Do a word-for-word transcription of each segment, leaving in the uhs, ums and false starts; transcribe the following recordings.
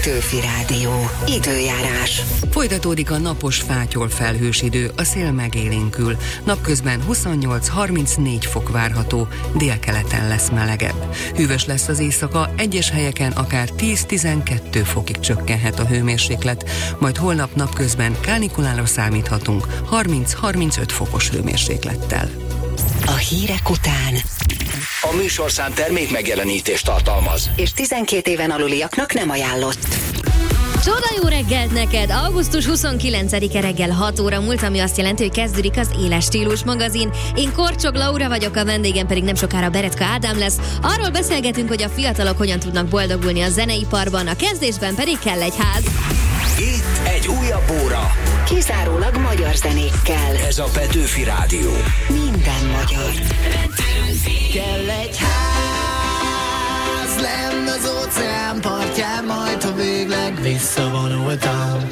Petőfi Rádió. Időjárás. Folytatódik a napos fátyol felhős idő, a szél megélénkül. Napközben huszonnyolc-harmincnégy fok várható, délkeleten lesz melegebb. Hűvös lesz az éjszaka, egyes helyeken akár tíz-tizenkét fokig csökkenhet a hőmérséklet, majd holnap napközben kánikulára számíthatunk harminc-harmincöt fokos hőmérséklettel. A hírek után A műsorszám termék megjelenítést tartalmaz, és tizenkét éven aluliaknak nem ajánlott. Csoda jó reggelt neked! augusztus huszonkilencedike reggel hat óra múlt, ami azt jelenti, hogy kezdődik az Éles Stílus magazin. Én Korcsog Laura vagyok, a vendégem pedig nem sokára Beretka Ádám lesz. Arról beszélgetünk, hogy a fiatalok hogyan tudnak boldogulni a zeneiparban, a kezdésben pedig kell egy ház. itt egy újabb óra. Kizárólag magyar zenékkel. Ez a Petőfi Rádió. Minden magyar. Kell egy ház, lenn az óceán partján, majd ha végleg visszavonultam.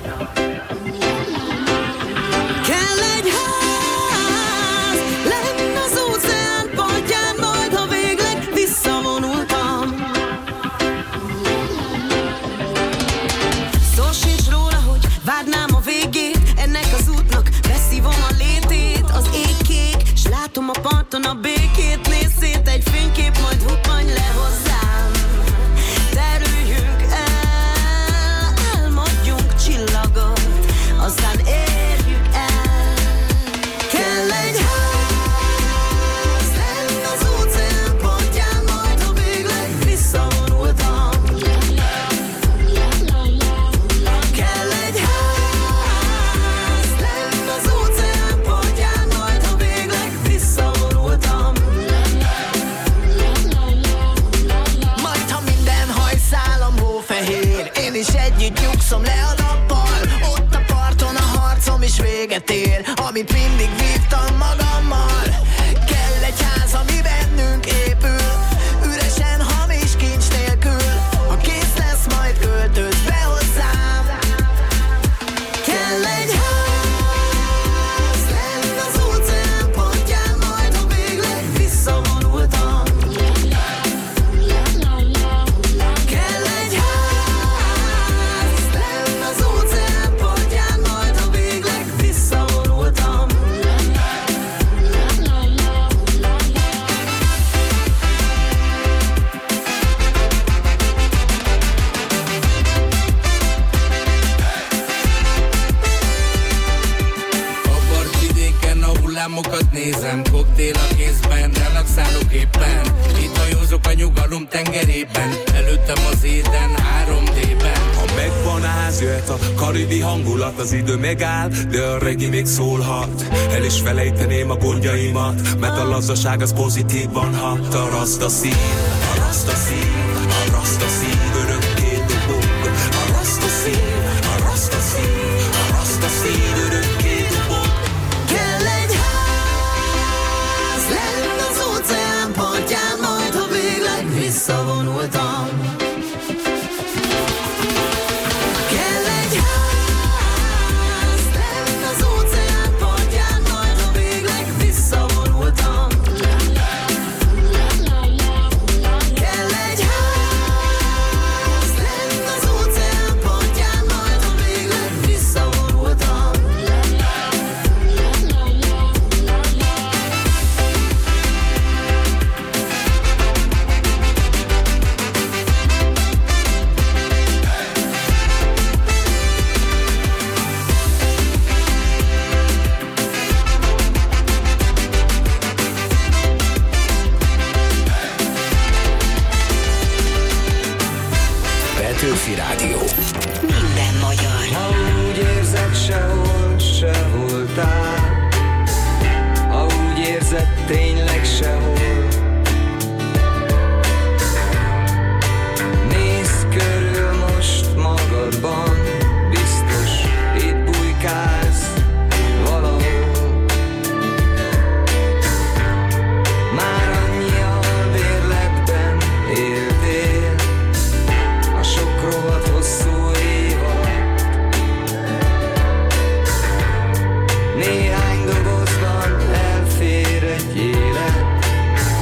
Kell egy ház, lenn az óceán partján, majd ha végleg visszavonultam. Szó sincs róla, hogy várnám a végét ennek az útnak, beszívom a létét, az ég kék, s látom a parton a békét, nézz szét egy fénykép, majd huppanj le hozzám. Terüljünk el, elmondjunk csillagot, aztán érjük el. Kell egy ház, lenn az óceán partján, majd ha végleg visszavonultam. Kell egy ház, lenn az óceán partján, majd ha végleg visszavonultam. Majd ha minden hajszálam hófehér, én is együtt nyugszom le a nappal. Ott a parton a harcom is véget ér, amit mindig vívtam magammal. Kell egy ház, ami bennünk épül, üresen, hamis kincs nélkül. Ha kész lesz, majd költözz be hozzám. Kell egy ház, lenn az óceán partján, majd ha végleg visszavonultam. Kell egy ház, lenn az óceán partján, majd ha végleg visszavonultam. A partvidéken a hullámokat nézem, koktél a kézben, relaxálok éppen. Itt hajózok a nyugalom tengerében, előttem az éden három dében. Ha megvan a ház, jöhet a karibi hangulat, az idő megáll, de a regi még szólhat. El is felejteném a gondjaimat, mert a lazaság az pozitívan hat. A rasta szív, a rasta szív, a rasta szív örökké dobog. A rasta szív, a rasta szív, a rasta szív örökké dobog. Kell egy ház, lenn az óceán partján, majd ha végleg visszavonultam. Kell egy ház, lenn az óceán partján, majd ha végleg visszavonultam. Kell egy ház, lenn az óceán partján, majd ha végleg visszavonultam. Petőfi Rádió. Minden magyar. Ha úgy érzed, sehol se voltál, ha úgy érzed, tényleg sehol, nézd körül most magadban, biztos itt bujkálsz valahol. Már annyi albérletben éltél, a sok rohadt hosszú év alatt. Néhány dobozban elfér egy élet,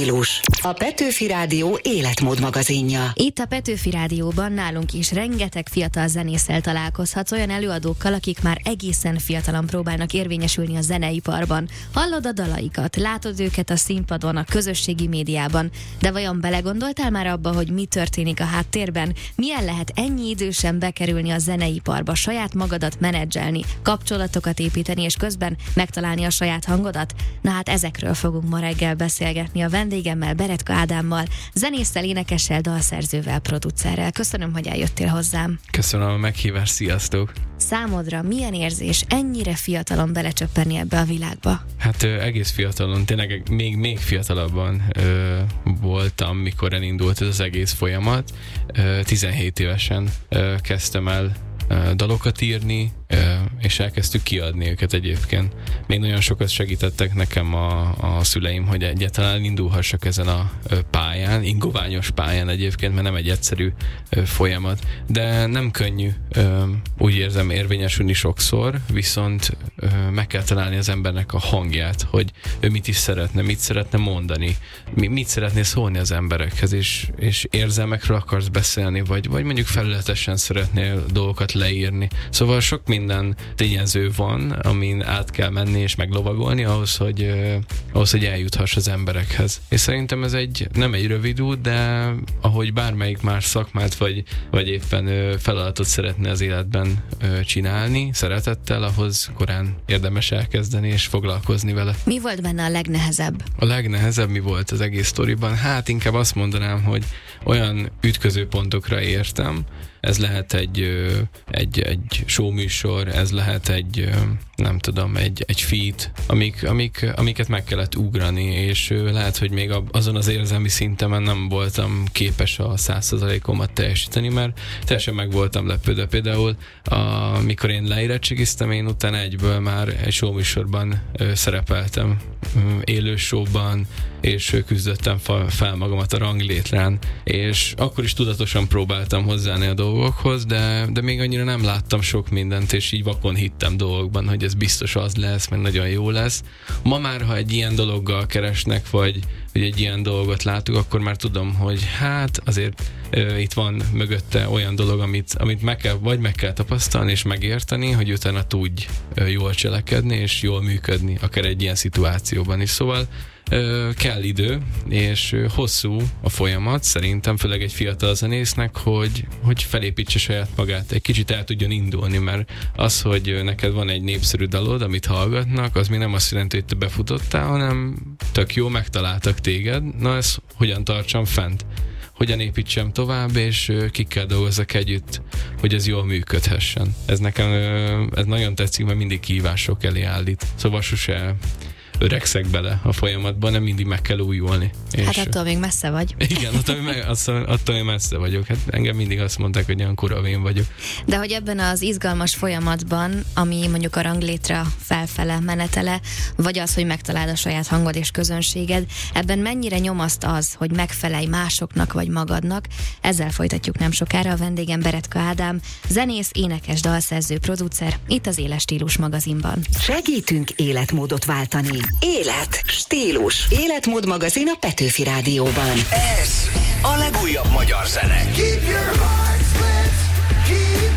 stílus. A Petőfi Rádió életmód magazinja. Itt a Petőfi Rádióban nálunk is rengeteg fiatal zenésszel találkozhatsz, olyan előadókkal, akik már egészen fiatalon próbálnak érvényesülni a zeneiparban. Hallod a dalaikat, látod őket a színpadon, a közösségi médiában, de vajon belegondoltál már abba, hogy mi történik a háttérben? Milyen lehet ennyi idősen bekerülni a zeneiparba, saját magadat menedzselni, kapcsolatokat építeni, és közben megtalálni a saját hangodat? Na hát ezekről fogunk ma reggel beszélgetni a vendégemmel, Beretka Ádámmal, zenésszel, énekessel, dalszerzővel, producerrel. Köszönöm, hogy eljöttél hozzám. Köszönöm a meghívást, sziasztok! Számodra milyen érzés ennyire fiatalon belecsöppenni ebbe a világba? Hát ö, egész fiatalon, tényleg még, még fiatalabban ö, voltam, mikor elindult ez az egész folyamat. Ö, tizenhét évesen ö, kezdtem el ö, dalokat írni, ö, és elkezdtük kiadni őket egyébként. Még nagyon sokat segítettek nekem a, a szüleim, hogy egyáltalán indulhassak ezen a pályán, ingoványos pályán egyébként, mert nem egy egyszerű ö, folyamat. De nem könnyű, ö, úgy érzem, érvényesülni sokszor, viszont ö, meg kell találni az embernek a hangját, hogy ő mit is szeretne, mit szeretne mondani, mit szeretné szólni az emberekhez, és, és érzelmekről akarsz beszélni, vagy, vagy mondjuk felületesen szeretnél dolgokat leírni. Szóval sok minden tényező van, amin át kell menni és meglovagolni ahhoz, hogy, uh, ahhoz, hogy eljuthass az emberekhez. És szerintem ez egy, nem egy rövid út, de ahogy bármelyik más szakmát, vagy, vagy éppen uh, feladatot szeretne az életben uh, csinálni, szeretettel, ahhoz korán érdemes elkezdeni és foglalkozni vele. Mi volt benne a legnehezebb? A legnehezebb mi volt az egész sztoriban? Hát inkább azt mondanám, hogy olyan ütköző pontokra értem. Ez lehet egy, egy, egy showműsor, ez lehet egy, nem tudom, egy, egy feat, amik, amik, amiket meg kellett ugrani, és lehet, hogy még azon az érzelmi szintemen nem voltam képes a száz százalékomat teljesíteni, mert teljesen meg voltam lepődve. Például, amikor én leérettségiztem, én utána egyből már egy showműsorban szerepeltem, élő showban, és küzdöttem fel magamat a ranglétrán, és akkor is tudatosan próbáltam hozzáállni a dolgokhoz, de, de még annyira nem láttam sok mindent, és így vakon hittem dolgokban, hogy ez biztos az lesz, meg nagyon jó lesz. Ma már, ha egy ilyen dologgal keresnek, vagy hogy egy ilyen dolgot látok, akkor már tudom, hogy hát azért ö, itt van mögötte olyan dolog, amit, amit meg kell, vagy meg kell tapasztalni és megérteni, hogy utána tudj ö, jól cselekedni és jól működni, akár egy ilyen szituációban is. Szóval ö, kell idő, és ö, hosszú a folyamat, szerintem főleg egy fiatal zenésznek, hogy, hogy felépítse saját magát, egy kicsit el tudjon indulni, mert az, hogy neked van egy népszerű dalod, amit hallgatnak, az még nem azt jelenti, hogy te befutottál, hanem tök jó, megtaláltak téged, na ezt hogyan tartsam fent? Hogyan építsem tovább, és kikkel dolgozzak együtt, hogy ez jól működhessen. Ez nekem ez nagyon tetszik, mert mindig kihívások elé állít. Szóval sose öregszek bele a folyamatban, nem mindig meg kell újulni. Hát és attól még messze vagy. Igen, attól, meg, attól még messze vagyok. Hát engem mindig azt mondták, hogy olyan kuravén vagyok. De hogy ebben az izgalmas folyamatban, ami mondjuk a ranglétre felfele menetele, vagy az, hogy megtaláld a saját hangod és közönséged, ebben mennyire nyomaszt az, hogy megfelelj másoknak vagy magadnak? Ezzel folytatjuk nem sokára. A vendégem Beretka Ádám, zenész, énekes, dalszerző, producer, itt az Éles Stílus magazinban. Segítünk életmódot váltani. Élet, stílus, életmód magazin a Petőfi Rádióban. Ez a legújabb magyar zene. Keep your heart split, keep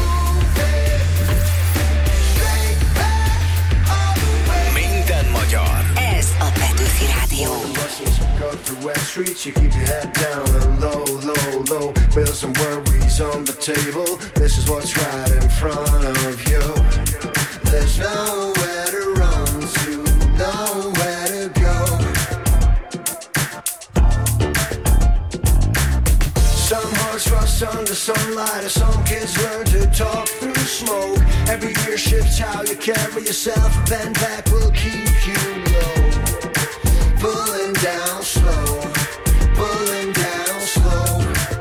moving, straight back, all the way. Minden magyar. Ez a Petőfi Rádió. Go through West Street, you keep your head down and low, low, low. Build some worries on the table. This is what's right in front of you. There's nowhere to run to, nowhere to go. Some hearts rust under sunlight, and some kids learn to talk through smoke. Every year shifts how you carry yourself. A bend back will keep you low. Pulling down slow, pulling down slow.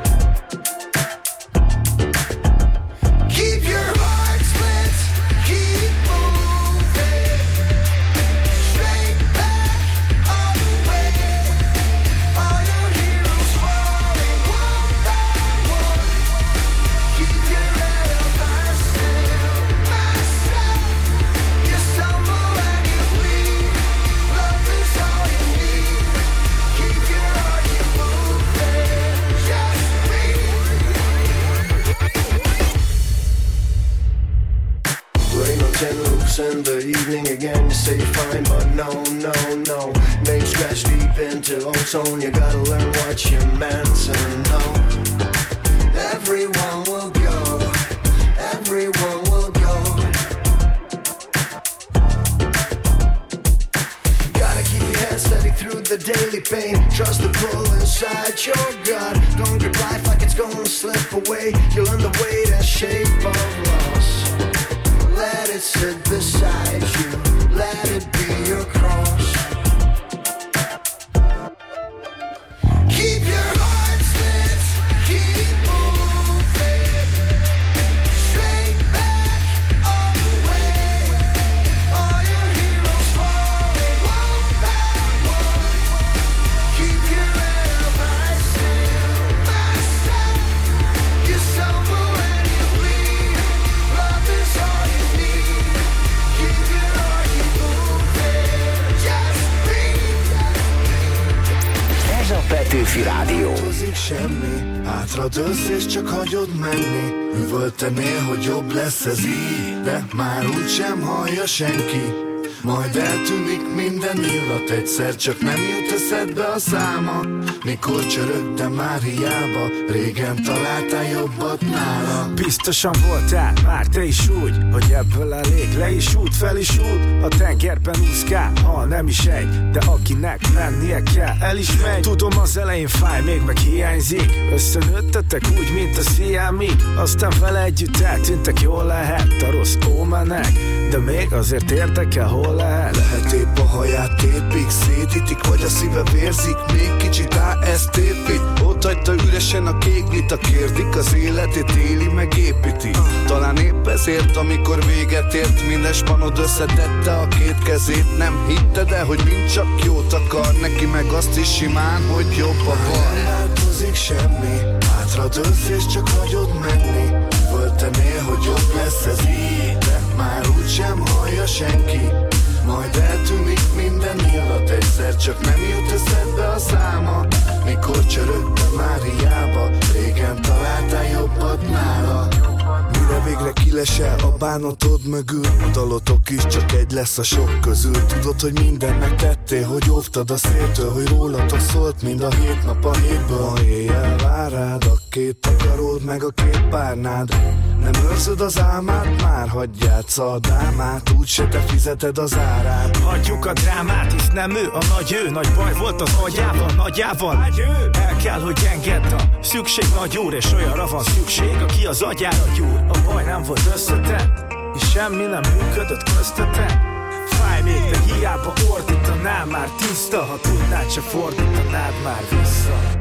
Keep your heart split, keep moving, straight back, all the way. All your heroes falling one by one. Keep your head up, I still myself. You stumble and you bleed. say fine, but no, no, no. Name scratched deep into ozone. You gotta learn what you're meant to know. Everyone will go. Everyone will go. Gotta keep your head steady through the daily pain. Trust the pull inside your gut. Don't grip life like it's gonna slip away. You'll learn the weight and shape of loss. Let it sit beside you. Let it be your cross. Keep your heart split. Keep moving. Straight back all the way. All your heroes falling one by one. Keep your head up high, still myself. You're somewhere when you bleed. Love is all you need. Keep your heart, keep moving. Just breathe. Ez a Petőfi Rádió. Változik semmi, hátradőlsz és csak hagyod menni. Üvöltenél, hogy jobb lesz ez így, de már úgysem hallja senki. Majd eltűnik minden illat, egyszer csak nem jut eszedbe a száma. Mikor csörög, de már hiába, régen találtál jobbat nála. Biztosan voltál már te is úgy, hogy ebből elég, le is út, fel is út. A tengerben úszkál, ha nem is egy, de akinek mennie kell, el is megy. Tudom, az elején fáj, még meg hiányzik. Összenőttetek úgy, mint a sziámig. Aztán vele együtt eltűntek, jól lehet a rossz ómenek, de még azért érdekel, hol lehet. Lehet épp a haját tépik, szétítik, vagy a szíve vérzik, még kicsit á, ezt épít. Ott hagyta üresen a kéknyit, a kérdik, az életét éli, meg építi. Talán épp ezért, amikor véget ért, minden spanod összetette a két kezét. Nem hitted el, hogy mind csak jót akar, neki meg azt is simán, hogy jobb a bal. Nem változik semmi, hátradőlsz és csak hagyod menni. Föltenél, hogy jobb lesz ez így, de már úgysem hallja senki. Majd eltűnik minden illat, egyszer csak nem jut eszedbe a száma. Mikor csörög, de már hiába, régen találtál jobbat nála. Mire végre kilesel a bánatod mögül, a dalotok is csak egy lesz a sok közül. Tudod, hogy mindent megtettél, hogy óvtad a széltől, hogy rólatok szólt mind a hét nap a hétből. Ma éjjel vár rád a két takaród, meg a két párnád. Nem őrzöd az álmát, már hagyj játsza a drámát, úgyse te fizeted az árát. Hagyjuk a drámát, hisz nem ő a nagy ő. Nagy baj volt az agyával, nagyával. El kell, hogy engedd a szükség nagy úr, és olyanra van szükség, aki az agyára gyúr. A baj nem volt összetett, és semmi nem működött köztetek. Fáj még, de hiába ordítanál, már tiszta, ha tudnád, se fordítanád már vissza.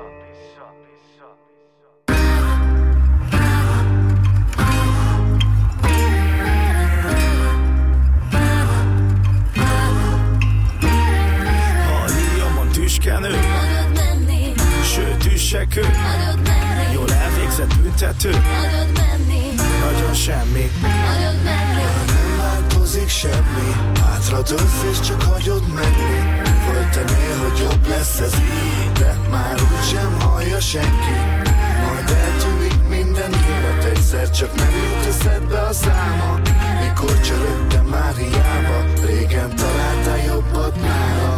Tüskenő, sőt üssekő, jól elvégzett büntető, nagyon semmi. Nem változik semmi, hátradőlsz és csak hagyod menni. Föltenél, hogy jobb lesz ez így, de már úgysem hallja senki. Majd eltűnik minden illat, egyszer csak nem jut eszedbe a száma. Mikor csörög, de már hiába, régen találtál jobbat nála.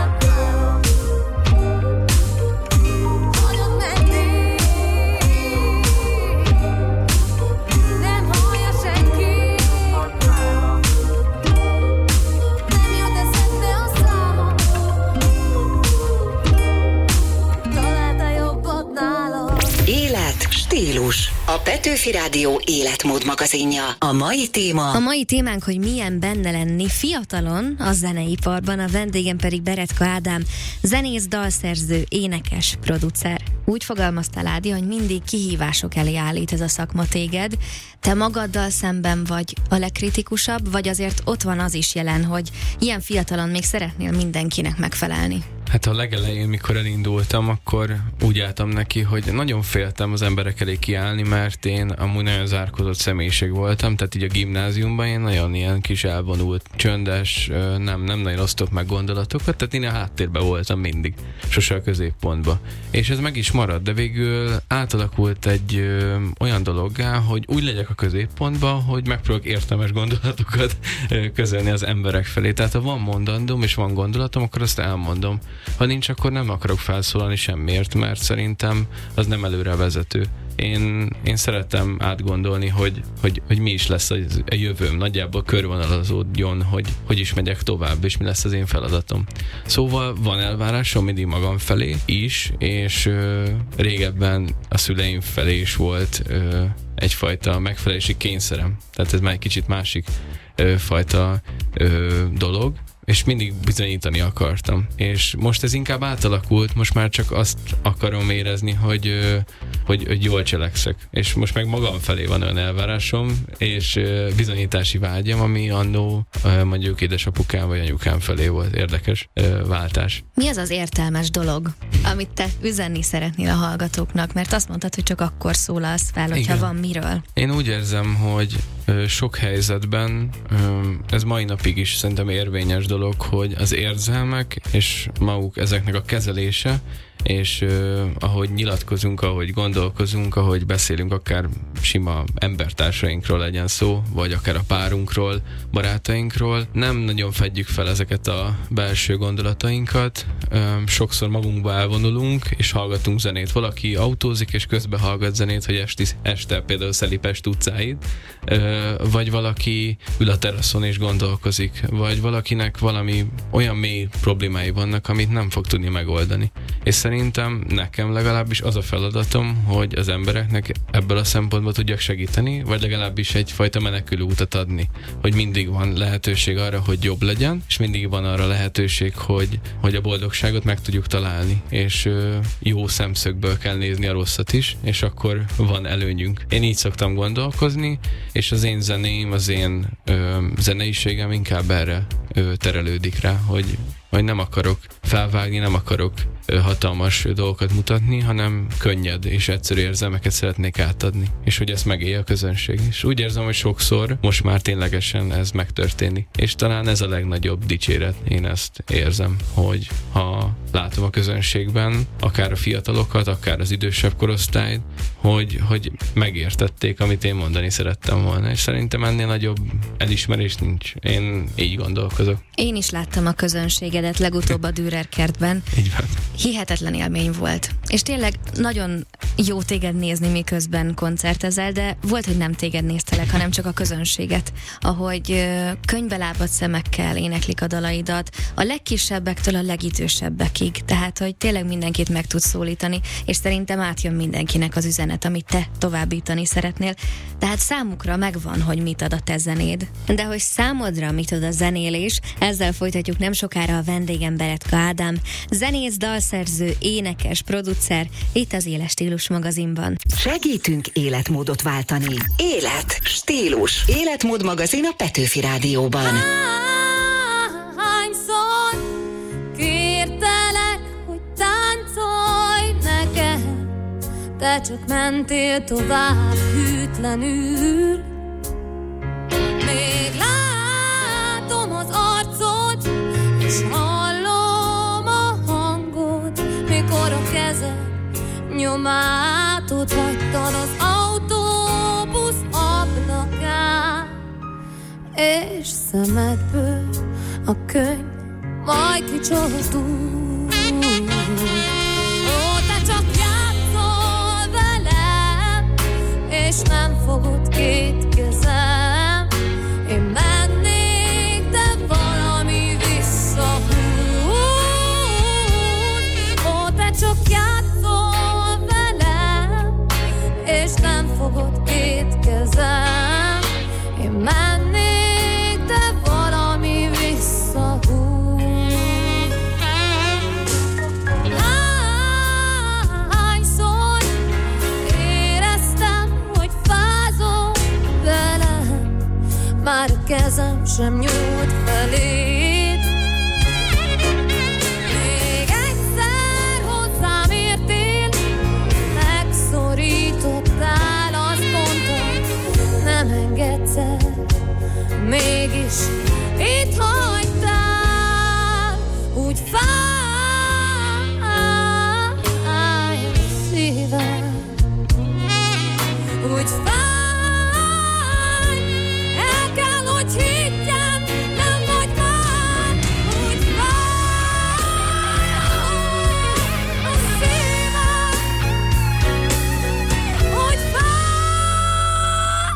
Stílus. A Petőfi Rádió életmód magazinja. A mai téma... A mai témánk, hogy milyen benne lenni fiatalon a zeneiparban, a vendégem pedig Beretka Ádám, zenész, dalszerző, énekes, producer. Úgy fogalmaztál, Ádi, hogy mindig kihívások elé állít ez a szakma téged. Te magaddal szemben vagy a legkritikusabb, vagy azért ott van az is jelen, hogy ilyen fiatalon még szeretnél mindenkinek megfelelni? Hát a legelején, mikor elindultam, akkor úgy álltam neki, hogy nagyon féltem az emberek elé kiállni, mert én amúgy nagyon zárkózott személyiség voltam, tehát így a gimnáziumban én nagyon ilyen kis elvonult, csöndes, nem, nem nagyon osztok meg gondolatokat, tehát én a háttérben voltam mindig, sose a középpontba. És ez meg is maradt, de végül átalakult egy ö, olyan dologgá, hogy úgy legyek a középpontban, hogy megpróbálok értelmes gondolatokat ö, közölni az emberek felé. Tehát ha van mondandóm és van gondolatom, akkor azt elmondom. Ha nincs, akkor nem akarok felszólalni semmiért, mert szerintem az nem előre vezető. Én, én szeretem átgondolni, hogy, hogy, hogy mi is lesz a, a jövőm, nagyjából körvonalazódjon, hogy hogy is megyek tovább, és mi lesz az én feladatom. Szóval van elvárásom mindig magam felé is, és ö, régebben a szüleim felé is volt ö, egyfajta megfelelési kényszerem. Tehát ez már egy kicsit másik ö, fajta ö, dolog, és mindig bizonyítani akartam. És most ez inkább átalakult, most már csak azt akarom érezni, hogy, hogy, hogy jól cselekszek. És most meg magam felé van olyan elvárásom, és bizonyítási vágyam, ami annó mondjuk édesapukám vagy anyukám felé volt. Érdekes váltás. Mi az az értelmes dolog, amit te üzenni szeretnél a hallgatóknak? Mert azt mondtad, hogy csak akkor szólalsz fel, hogyha Igen. van miről. Én úgy érzem, hogy sok helyzetben, ez mai napig is szerintem érvényes dolog, hogy az érzelmek és maguk ezeknek a kezelése, és uh, ahogy nyilatkozunk, ahogy gondolkozunk, ahogy beszélünk, akár sima embertársainkról legyen szó, vagy akár a párunkról, barátainkról, nem nagyon fedjük fel ezeket a belső gondolatainkat. Um, sokszor magunkba elvonulunk, és hallgatunk zenét. Valaki autózik, és közben hallgat zenét, hogy esti, este például szeli Pest utcáit, uh, vagy valaki ül a teraszon és gondolkozik, vagy valakinek valami olyan mély problémái vannak, amit nem fog tudni megoldani. És szerintem nekem legalábbis az a feladatom, hogy az embereknek ebből a szempontból tudjak segíteni, vagy legalábbis egyfajta menekülő utat adni, hogy mindig van lehetőség arra, hogy jobb legyen, és mindig van arra lehetőség, hogy, hogy a boldogságot meg tudjuk találni, és ö, jó szemszögből kell nézni a rosszat is, és akkor van előnyünk. Én így szoktam gondolkozni, és az én zeném, az én ö, zeneiségem inkább erre ö, terelődik rá, hogy hogy nem akarok felvágni, nem akarok hatalmas dolgokat mutatni, hanem könnyed és egyszerű érzelmeket szeretnék átadni, és hogy ezt megélje a közönség. És úgy érzem, hogy sokszor most már ténylegesen ez megtörténik. És talán ez a legnagyobb dicséret, én ezt érzem, hogy ha látom a közönségben, akár a fiatalokat, akár az idősebb korosztályt, hogy, hogy megértették, amit én mondani szerettem volna. És szerintem ennél nagyobb elismerés nincs. Én így gondolkozok. Én is láttam a közönségedet legutóbb a Dürer kertben. Így van. Hihetetlen élmény volt. És tényleg nagyon jó téged nézni, miközben koncertezel, de volt, hogy nem téged néztelek, hanem csak a közönséget. Ahogy ö, könyvbe lábadt szemekkel éneklik a dalaidat, a legkisebbektől a legidősebbekig. Tehát, hogy tényleg mindenkit meg tudsz szólítani, és szerintem átjön mindenkinek az üzenet, amit te továbbítani szeretnél. Tehát számukra megvan, hogy mit ad a te zenéd. De hogy számodra mit ad a zenélés, ezzel folytatjuk nem sokára a vendégem Beretka Ádám, zenész, dalszerző, énekes, producer, itt az Éles Stílus magazinban. Segítünk életmódot váltani. Élet, stílus. Életmód magazin a Petőfi Rádióban. Hányszor kértelek, hogy táncolj nekem, te csak mentél tovább hűtlenül. Még látom az arcod, és hallom a hangod, mikor a kezed nyomát ott hagytad az autóbusz ablakán, és szemedből a könyv majd kicsordul. Ó, te csak játszol velem, és nem fogod két kezem. Én mennék, de valami visszahúz. Ó, te csak játszol velem, és nem fogod két kezem. Én mennék, de valami visszahúz. Hányszor éreztem, hogy fázol velem, már a kezem sem nyújt feléd. Még is itt hagytál, úgy fáj a szívem, úgy fáj. El kell, hogy higgyem, nem vagy már, úgy fáj a szívem, úgy fáj.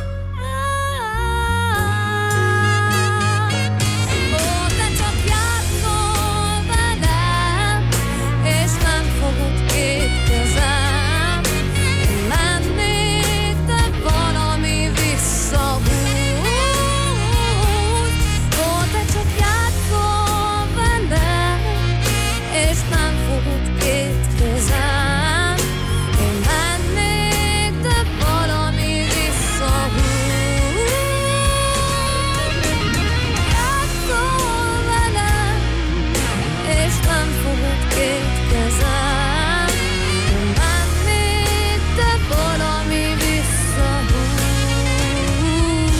Ó, te csak játszol velem, és nem fogod két kezem. Én mennék, de valami visszahúz. Ó, te csak játszol velem, és nem fogod két kezem. Én mennék, de valami visszahúz. Játszol velem, és nem fogod két kezem. Én mennék, de valami visszahúz.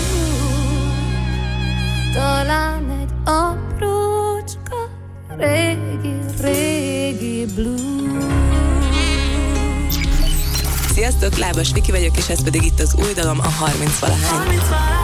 Talán egy aprócska régi, régi blues. Sziasztok, Lábas Viki vagyok, és ez pedig itt az új dalom, a harminc valahány.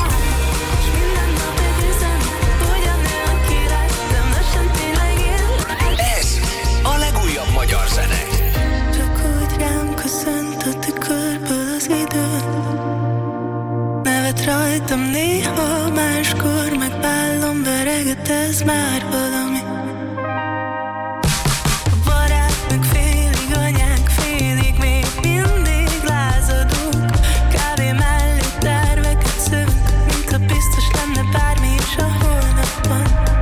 Ez a legújabb magyar zene. Csak úgy rám köszönt a tükörből az idő. Nevet rajtam néha, máskor megbállom, vereget, ez már valami. A barátnak félig anyánk, félig még mindig lázadunk. Kávé mellé terveket szövünk, mintha biztos lenne bármi is a holnapban.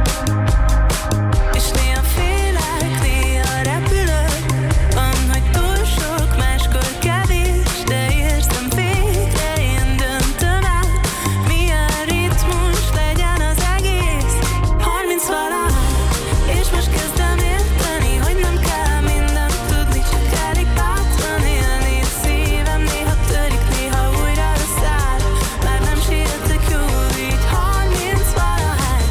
És néha félek, néha repülök. Van, hogy túl sok, máskor kevés, de érzem végre, én döntöm el, milyen ritmus legyen az egész. Harminc valahány, és most kezdem érteni, hogy nem kell mindent tudni, csak elég bátran élni. A szívem néha törik, néha újra összeáll, már nem sietek jól így. Harminc valahány.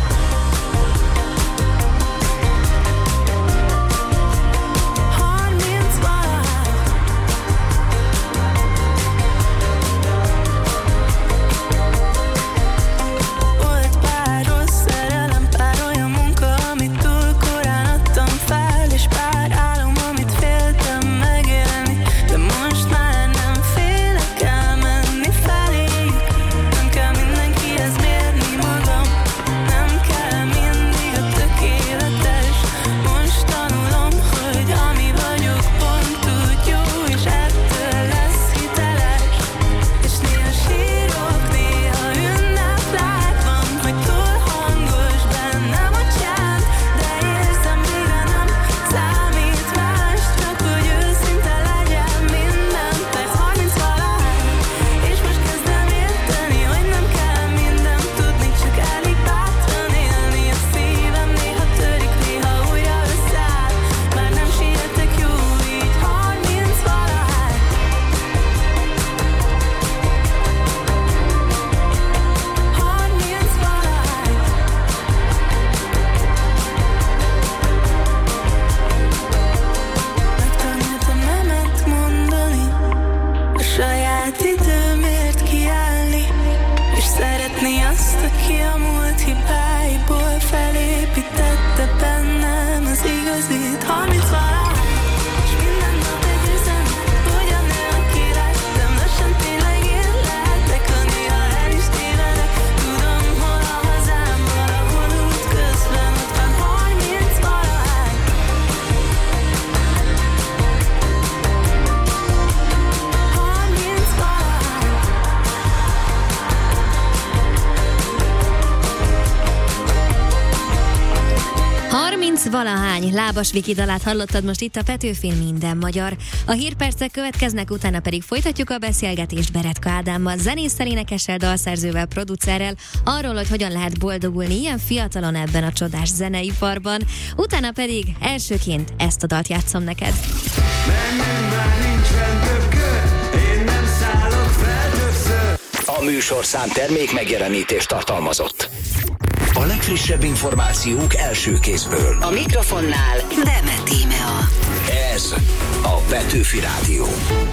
Harminc valahány. Volt pár rossz szerelem, pár olyan munka, amit túl korán adtam fel, és pár álom, amit féltem megélni. De most már nem félek elmenni feléjük. Nem kell mindenkihez mérni magam, nem kell mindig a tökéletes. Most tanulom, hogy ami vagyok pont úgy jó, és ettől lesz hiteles. És néha sírok, néha ünneplek, van, hogy túl hangos bennem a csend, de érzem, végre nem számít más, csak hogy őszinte legyen minden perc. Harminc valahány, és most kezdem érteni, hogy nem kell mindent tudni, csak elég bátran élni. A szívem néha törik, néha újra összeáll, már nem sietek jó így. Harminc valahány. Harminc valahány. Megtanultam nemet mondani, a saját időmért kiállni, és szeretni azt, aki a múlt hibáiból felépítette bennem az igazit. Harminc valahány, és minden nap egy üzenet, ugyanolyan ki lettem, lassan tényleg én lehetek, ha néha el is tévedek. Tudom, hol a hazám, valahol útközben, ott van harminc valahány. Harminc valahány. harminc valahány, Lábas Viki dalát hallottad most itt a Petőfin Minden Magyar. A hírpercek következnek, utána pedig folytatjuk a beszélgetést Beretka Ádámmal, zenésszel, énekessel, dalszerzővel, producerrel, arról, hogy hogyan lehet boldogulni ilyen fiatalon ebben a csodás zeneiparban. Utána pedig elsőként ezt a dalt játszom neked. Menjünk, már nincsen több kör, én nem szállok fel többször. A műsorszám termék megjelenítést tartalmazott. A legfrissebb információk első kézből. A mikrofonnál Demet Tímea. Ez a Petőfi Rádió.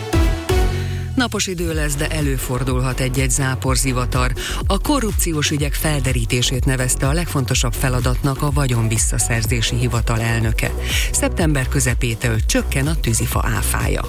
Napos idő lesz, de előfordulhat egy-egy záporzivatar. A korrupciós ügyek felderítését nevezte a legfontosabb feladatnak a vagyonvisszaszerzési hivatal elnöke. Szeptember közepétől csökken a tűzifa áfája.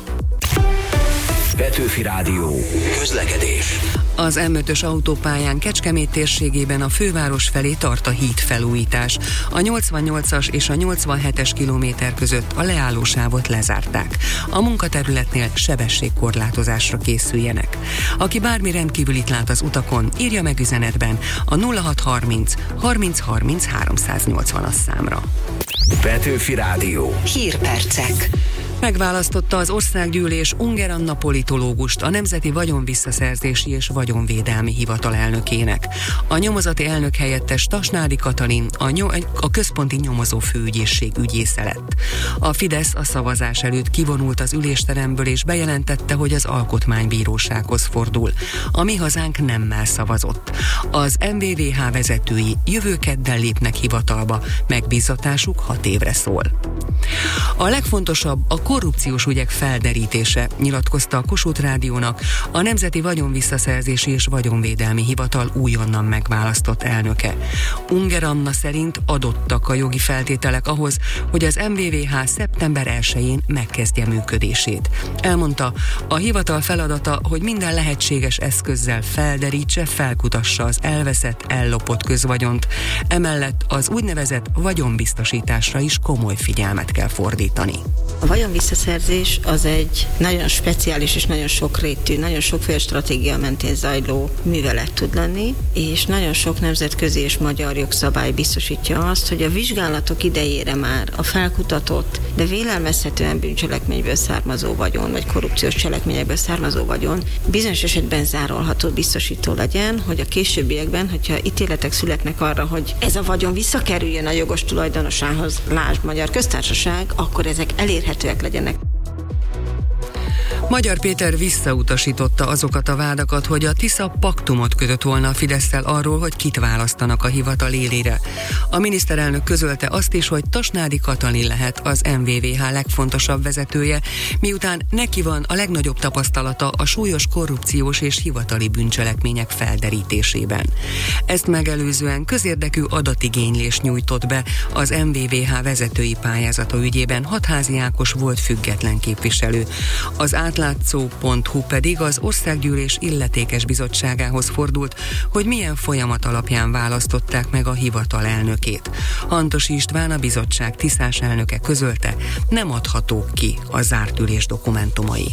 Petőfi Rádió. Közlekedés. Az em ötös autópályán Kecskemét térségében a főváros felé tart a híd felújítás. A nyolcvannyolcas és a nyolcvanhetes kilométer között a leállósávot lezárták. A munkaterületnél sebességkorlátozásra készüljenek. Aki bármi rendkívülit lát az utakon, írja meg üzenetben a nulla hat harminc harminc harminc háromszáznyolcvanas számra. Petőfi Rádió. Hírpercek. Megválasztotta az országgyűlés Unger Anna politológust a Nemzeti Vagyonvisszaszerzési és Vagyonvédelmi Hivatal elnökének. A nyomozati elnök helyettes Tasnádi Katalin a, ny- a központi nyomozó főügyészség ügyésze lett. A Fidesz a szavazás előtt kivonult az ülésteremből és bejelentette, hogy az Alkotmánybírósághoz fordul. A Mi Hazánk nemmel szavazott. Az em vé vé há vezetői jövő kedden lépnek hivatalba, megbízatásuk hat évre szól. A legfontosabb a korrupciós ügyek felderítése, nyilatkozta a Kossuth Rádiónak a Nemzeti Vagyonvisszaszerzési és Vagyonvédelmi Hivatal újonnan megválasztott elnöke. Unger Anna szerint adottak a jogi feltételek ahhoz, hogy az em vé vé há szeptember elsején megkezdje működését. Elmondta, a hivatal feladata, hogy minden lehetséges eszközzel felderítse, felkutassa az elveszett, ellopott közvagyont. Emellett az úgynevezett vagyonbiztosításra is komoly figyelmet kell fordítani. A vagyonvisszaszerzés az egy nagyon speciális és nagyon sokrétű, nagyon sokféle stratégia mentén zajló művelet tud lenni, és nagyon sok nemzetközi és magyar jogszabály biztosítja azt, hogy a vizsgálatok idejére már a felkutatott, de vélelmezhetően bűncselekményből származó vagyon, vagy korrupciós cselekményekből származó vagyon bizonyos esetben zárolható, biztosító legyen, hogy a későbbiekben, hogyha ítéletek születnek arra, hogy ez a vagyon visszakerüljön a jogos tulajdonosához, lásd Magyar Köztársaság, akkor ezek elérhetőek legyenek. Magyar Péter visszautasította azokat a vádakat, hogy a Tisza paktumot kötött volna a Fidesszel arról, hogy kit választanak a hivatal élére. A miniszterelnök közölte azt is, hogy Tasnádi Katalin lehet az em vé vé há legfontosabb vezetője, miután neki van a legnagyobb tapasztalata a súlyos korrupciós és hivatali bűncselekmények felderítésében. Ezt megelőzően közérdekű adatigénylést nyújtott be az em vé vé há vezetői pályázata ügyében Hatházi Ákos volt független képviselő. Az átlátszó pont hú pedig az Országgyűlés illetékes bizottságához fordult, hogy milyen folyamat alapján választották meg a hivatal elnökét. Hantos István, a bizottság tisztás elnöke közölte, nem adhatók ki a zárt ülés dokumentumai.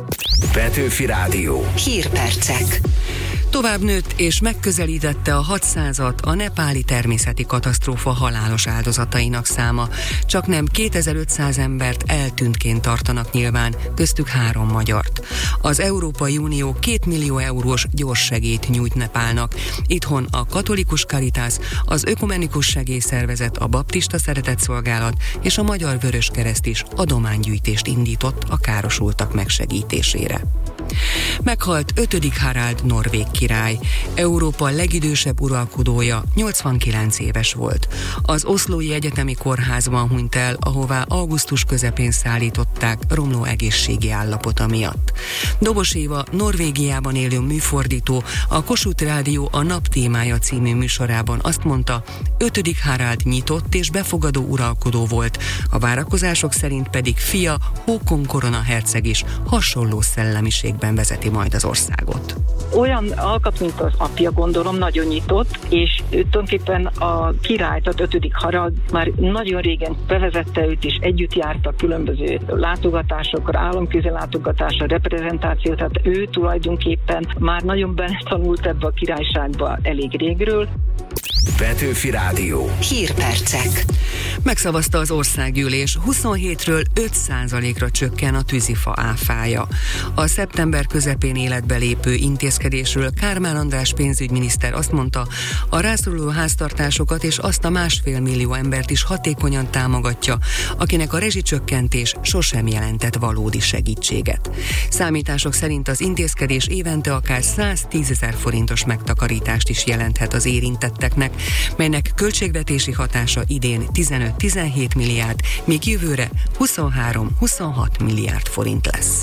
Petőfi Rádió. Hírpercek. Tovább nőtt és megközelítette a hatszázat a nepáli természeti katasztrófa halálos áldozatainak száma. Csaknem kétezer-ötszáz embert eltűntként tartanak nyilván, köztük három magyart. Az Európai Unió két millió eurós gyors segélyt nyújt Nepálnak. Itthon a Katolikus Caritas, az Ökumenikus Segélyszervezet, a Baptista Szeretetszolgálat és a Magyar Vöröskereszt is adománygyűjtést indított a károsultak megsegítésére. Meghalt ötödik Harald norvég király. Európa legidősebb uralkodója, nyolcvankilenc éves volt. Az Oszlói Egyetemi Kórházban hunyt el, ahová augusztus közepén szállították romló egészségi állapota miatt. Dobos Éva, Norvégiában élő műfordító, a Kossuth Rádió a Nap témája című műsorában azt mondta, ötödik Harald nyitott és befogadó uralkodó volt, a várakozások szerint pedig fia, Håkon Korona herceg is hasonló szellemiségben vezeti majd az országot. Olyan alkat, mint az apja, gondolom, nagyon nyitott, és tulajdonképpen a király, tehát ötödik Harald már nagyon régen bevezette őt, és együtt jártak különböző látogatásokra, államközi látogatásra, reprezentáció, tehát ő tulajdonképpen már nagyon beletanult ebbe a királyságba elég régről. Petőfi Rádió. Hírpercek. Megszavazta az országgyűlés, huszonhétről öt százalékra csökken a tűzifa áfája. A szeptember közepén életbe lépő intézkedésről Kármán András pénzügyminiszter azt mondta, a rászoruló háztartásokat és azt a másfél millió embert is hatékonyan támogatja, akinek a rezsicsökkentés sosem jelentett valódi segítséget. Számítások szerint az intézkedés évente akár száztízezer forintos megtakarítást is jelenthet az érintetteknek, melynek költségvetési hatása idén tizenöt-tizenhét milliárd, míg jövőre huszonhárom-huszonhat milliárd forint lesz.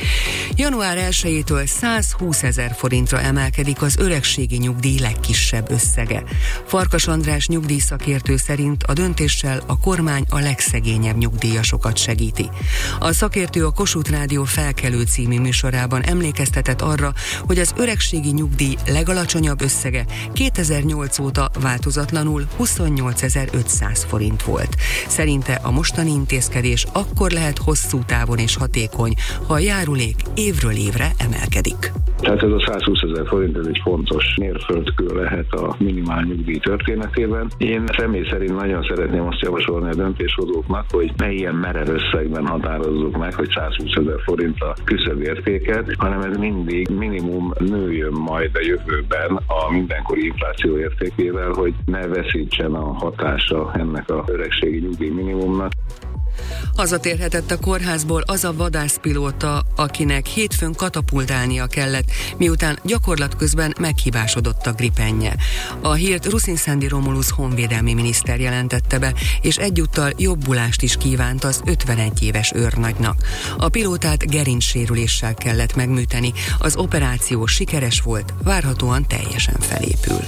január elsejétől százhúszezer forintra emelkedik az öregségi nyugdíj legkisebb összege. Farkas András nyugdíjszakértő szerint a döntéssel a kormány a legszegényebb nyugdíjasokat segíti. A szakértő a Kossuth Rádió Felkelő című műsorában emlékeztetett arra, hogy az öregségi nyugdíj legalacsonyabb összege kétezer-nyolc óta változatlanul huszonnyolcezer-ötszáz forint volt. Szerinte a mostani intézkedés akkor lehet hosszú távon és hatékony, ha a járulék évről évre emelkedik. Tehát ez a százhúszezer forint, ez egy fontos mérföldkő lehet a minimál nyugdíj történetében. Én személy szerint nagyon szeretném azt javasolni a döntéshozóknak, hogy ne ilyen merev összegben határozzuk meg, hogy százhúszezer forint a küszöbértéket, hanem ez mindig minimum nőjön majd a jövőben a mindenkori infláció értékével, hogy ne veszítsen a hatása ennek a öregségi nyugdíj minimumnak. Hazatérhetett a kórházból az a vadászpilóta, akinek hétfőn katapultálnia kellett, miután gyakorlat közben meghibásodott a gripenje. A hírt Ruszinszendi Romulus honvédelmi miniszter jelentette be, és egyúttal jobbulást is kívánt az ötvenegy éves őrnagynak. A pilótát gerincsérüléssel kellett megműteni, az operáció sikeres volt, várhatóan teljesen felépül.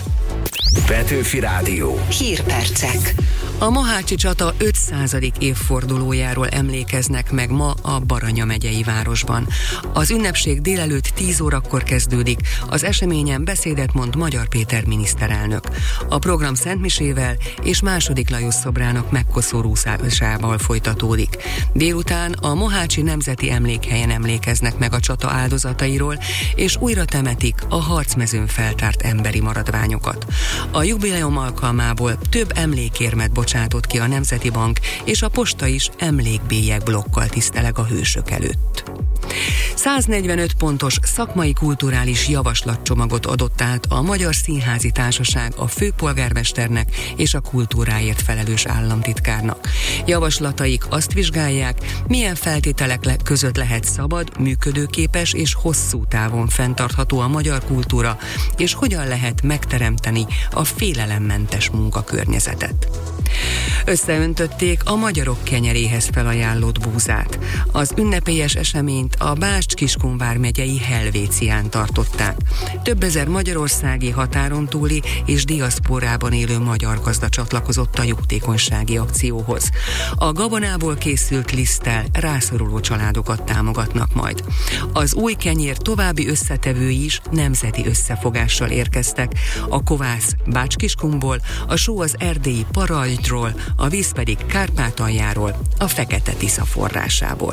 Petőfi Rádió. Hírpercek. A mohácsi csata ötszázadik évfordulójáról emlékeznek meg ma a Baranya megyei városban. Az ünnepség délelőtt tíz órakor kezdődik, az eseményen beszédet mond Magyar Péter miniszterelnök. A program szentmisével és második Lajos szobrának megkoszorúzásával folytatódik. Délután a mohácsi nemzeti emlékhelyen emlékeznek meg a csata áldozatairól, és újra temetik a harcmezőn feltárt emberi maradványokat. A jubileum alkalmából több emlékérmet bocsátott ki a Nemzeti Bank, és a posta is emlékbélyeg blokkal tiszteleg a hősök előtt. száznegyvenöt pontos szakmai kulturális javaslatcsomagot adott át a Magyar Színházi Társaság a főpolgármesternek és a kultúráért felelős államtitkárnak. Javaslataik azt vizsgálják, milyen feltételek között lehet szabad, működőképes és hosszú távon fenntartható a magyar kultúra, és hogyan lehet megteremteni a félelemmentes munkakörnyezetet. Összeöntötték a magyarok kenyeréhez felajánlott búzát. Az ünnepélyes eseményt a Bács-Kiskun vármegyei Helvécián tartották. Több ezer magyarországi, határon túli és diaszporában élő magyar gazda csatlakozott a jótékonysági akcióhoz. A gabonából készült liszttel rászoruló családokat támogatnak majd. Az új kenyér további összetevői is nemzeti összefogással érkeztek. A kovász Bács-Kiskunból, a só az erdélyi Parajdról, a víz pedig Kárpátaljáról, a Fekete-Tisza forrásából.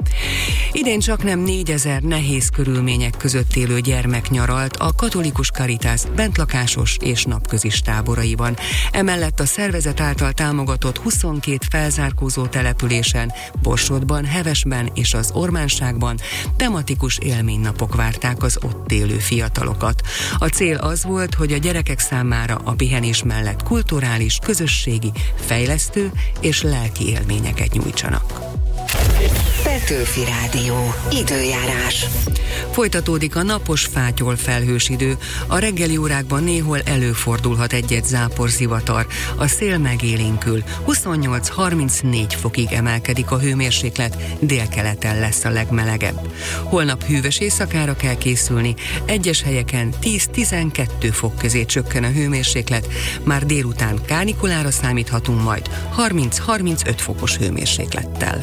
Idén csaknem négyezer nehéz körülmények között élő gyermek nyaralt a Katolikus Caritas bentlakásos és napközis táboraiban. Emellett a szervezet által támogatott huszonkét felzárkózó településen, Borsodban, Hevesben és az Ormánságban tematikus élménynapok várták az ott élő fiatalokat. A cél az volt, hogy a gyerekek számára a pihenés mellett kulturális, közösségi, fejlesztő és lelki élményeket nyújtsanak. Petőfi Rádió. Időjárás. Folytatódik a napos fátyol felhős idő. A reggeli órákban néhol előfordulhat egy-egy záporzivatar. A szél megélénkül. huszonnyolc-harmincnégy fokig emelkedik a hőmérséklet, délkeleten lesz a legmelegebb. Holnap hűvös éjszakára kell készülni, egyes helyeken tíz-tizenkettő fok közé csökken a hőmérséklet, már délután kánikulára számíthatunk majd harminc-harmincöt fokos hőmérséklettel.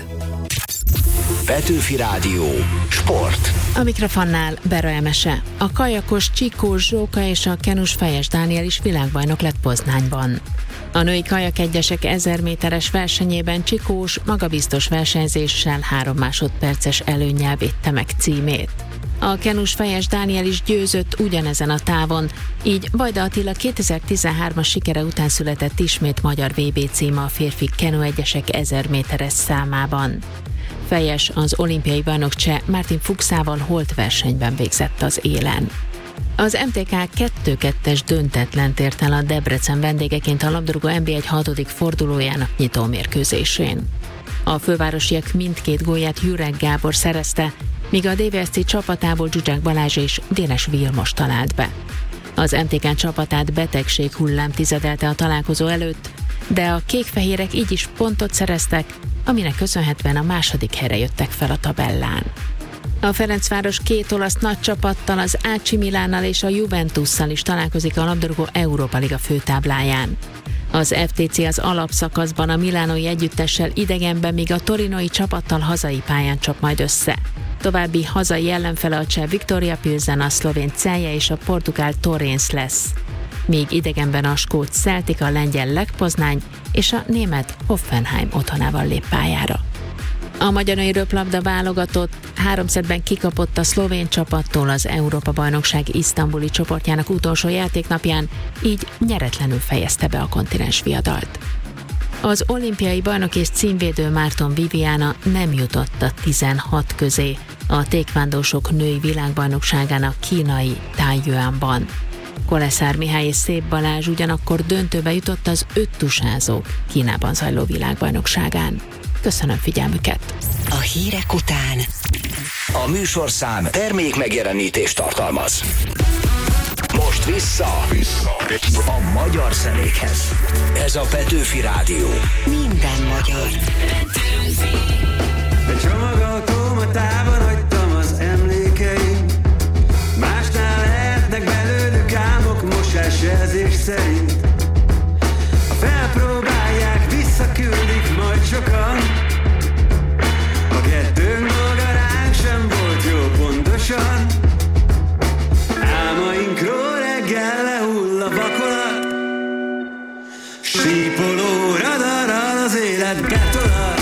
Petőfi Rádió. Sport. A mikrofonnál Bera Emese. A kajakos Csikó Zsóka és a kenus Fejes Dániel is világbajnok lett Poznányban. A női kajak egyesek ezer méteres versenyében Csikós magabiztos versenyzéssel három másodperces előnnyel védte meg címét. A kenus Fejes Dániel is győzött ugyanezen a távon, így Vajda Attila kétezer-tizenhármas sikere után született ismét magyar vé bé címe a férfi kenu egyesek ezer méteres számában. Fejes az olimpiai bajnok cseh Martin Fuchsával holt versenyben végzett az élen. Az em té ká kettő kettes döntetlent ért el a Debrecen vendégeként a labdarúgó en bé egy hatodik fordulójának nyitó mérkőzésén. A fővárosiak mindkét gólját Jurek Gábor szerezte, míg a dé vé es cé csapatából Zsuzsák Balázs és Dénes Vilmos talált be. Az em té ká csapatát betegség hullám tizedelte a találkozó előtt, de a kékfehérek így is pontot szereztek, aminek köszönhetően a második helyre jöttek fel a tabellán. A Ferencváros két olasz nagy csapattal, az á cé Milánnal és a Juventusszal is találkozik a labdarúgó Európa Liga főtábláján. Az ef té cé az alapszakaszban a milánói együttessel idegenben, míg a torinói csapattal hazai pályán csap majd össze. További hazai ellenfele a cseh Viktoria Pilsen, a szlovén Celje és a portugál Torrens lesz. Míg idegenben a skót Celtic, a lengyel Lech Poznány és a német Hoffenheim otthonával lép pályára. A magyar női röplabda válogatott három szettben kikapott a szlovén csapattól az Európa-bajnokság isztambuli csoportjának utolsó játéknapján, így nyeretlenül fejezte be a kontinens viadalt. Az olimpiai bajnok és címvédő Márton Viviana nem jutott a tizenhat közé a tékvándósok női világbajnokságának kínai Taiyuanban. Koleszár Mihály és Szép Balázs ugyanakkor döntőbe jutott az öttusázók Kínában zajló világbajnokságán. Köszönöm figyelmüket! A hírek után a műsorszám termék megjelenítést tartalmaz. Most vissza, vissza a magyar zenékhez. Ez a Petőfi Rádió. Minden magyar. Egy csomagautomatában hagytam az emlékeim. Másnál lehetnek belőlük álmok mosásjelzés szerint. Ha felpróbálják, visszaküldik majd sokan. A kettőnk dolga ránk sem volt jó pontosan. Álmainkról reggel lehull a vakolat. Sípoló radarral az élet betolat.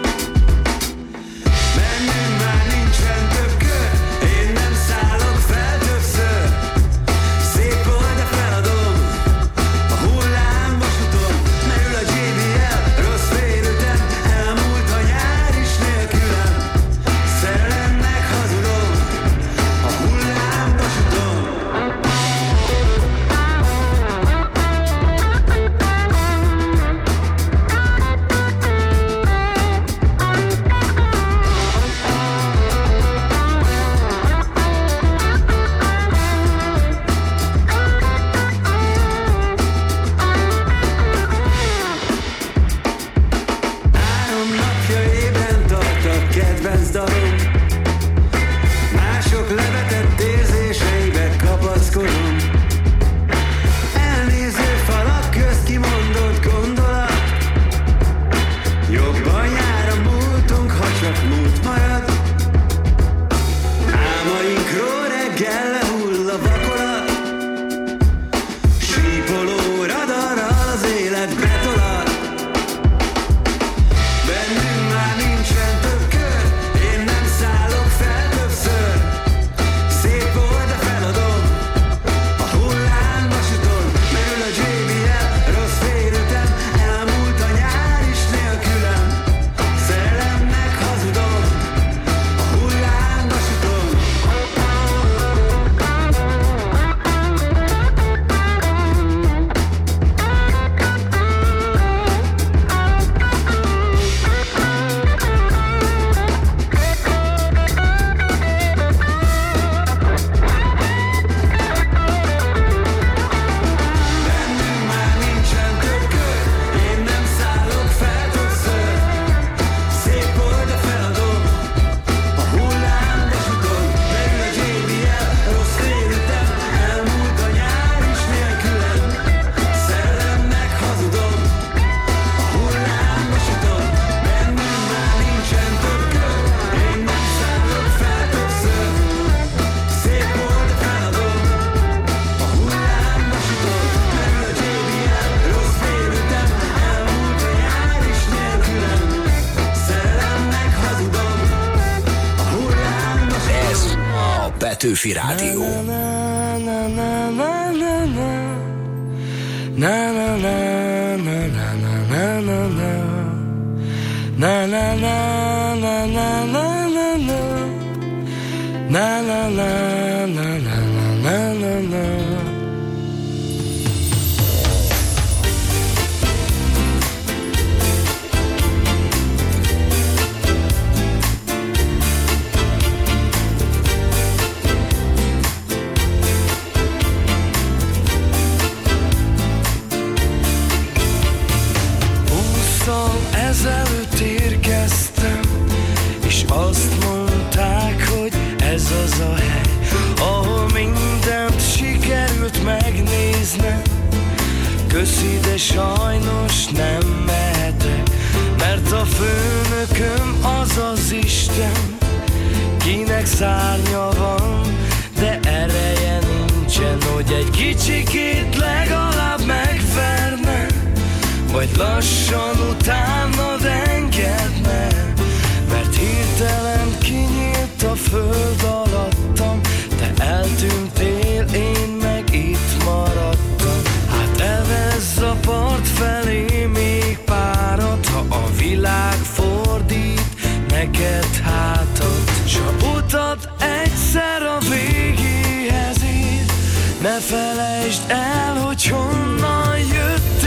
Bennünk már nincsen több kör, én nem szállok fel többször. Szép volt, de feladom a hullámvasuton. Merül a jé bé el, rossz félütem, elmúlt a nyár is nélkülem. Szerelemnek hazudom a hullámvasuton. Három napja ébren tart a kedvenc dalom. Mások levetett érzéseibe kapaszkodom. Elnéző falak közt kimondott gondolat. Jobban jár a múltunk, ha csak múlt marad. Álmainkról reggel lehull a vakolat. Sípoló radarral az élet betolat. Bennünk már nincsen több kör, én nem szállok fel többször. Szép volt, de feladom a hullámvasuton. Merül a jé bé el, rossz félütem, elmúlt a nyár is nélkülem. Szerelemnek hazudom a hullámvasuton. Bennünk már nincsen több kör, én nem szállok fel többször. Szép volt, de feladom a hullámvasuton. Merül a jé bé el, rossz félütem, elmúlt a nyár is nélkülem. Szerelemnek hazudom a hullámvasuton. Bennünk már nincsen több kör, én nem szállok fel többször. Szép volt, de feladom a hullámvasuton. Merül a jé bé el, rossz félütem, elmúlt a nyár is nélkülem. Szerelemnek hazudom a hullámvasuton. Ez a Petőfi Rádió. köszi, de sajnos nem mehetek, mert a főnököm az az Isten, kinek szárnya van, de ereje nincsen, hogy egy kicsikét legalább megverne, vagy lassan utánad engedne, mert hirtelen kinyílt a föld alattam, te eltűntél, én meg itt maradtam. Hát evezz a part felé még párat, ha a világ fordít neked hátat, s a utat egyszer a végéhez ér, ne felejtsd el, hogy honnan jöttél.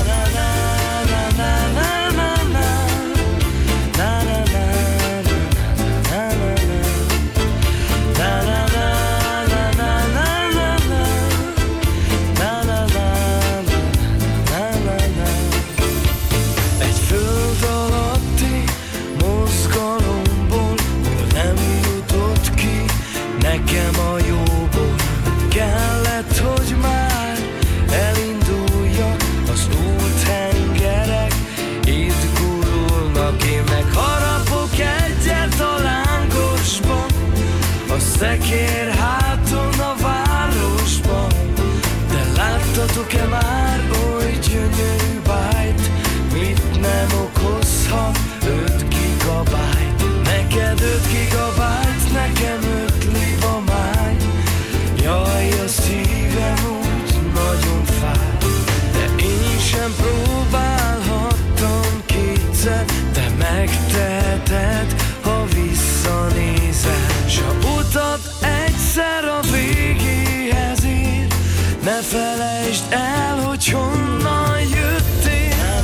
Nekem a jóból kellett, hogy már elinduljak, az úthengerek itt gurulnak, én meg harapok egyet a lángosban, a szekér háton a városban. De láttatok-e már oly gyönyörű bájt, mit nem okozhat öt gigabájt? Neked öt gigabájt, nekem öt libamány. Jaj, a szívem úgy nagyon fáj, de én sem próbálhattam kétszer, te megteheted, ha visszanézel, s a utat egyszer a végéhez ér, ne felejtsd el, hogy honnan jöttél.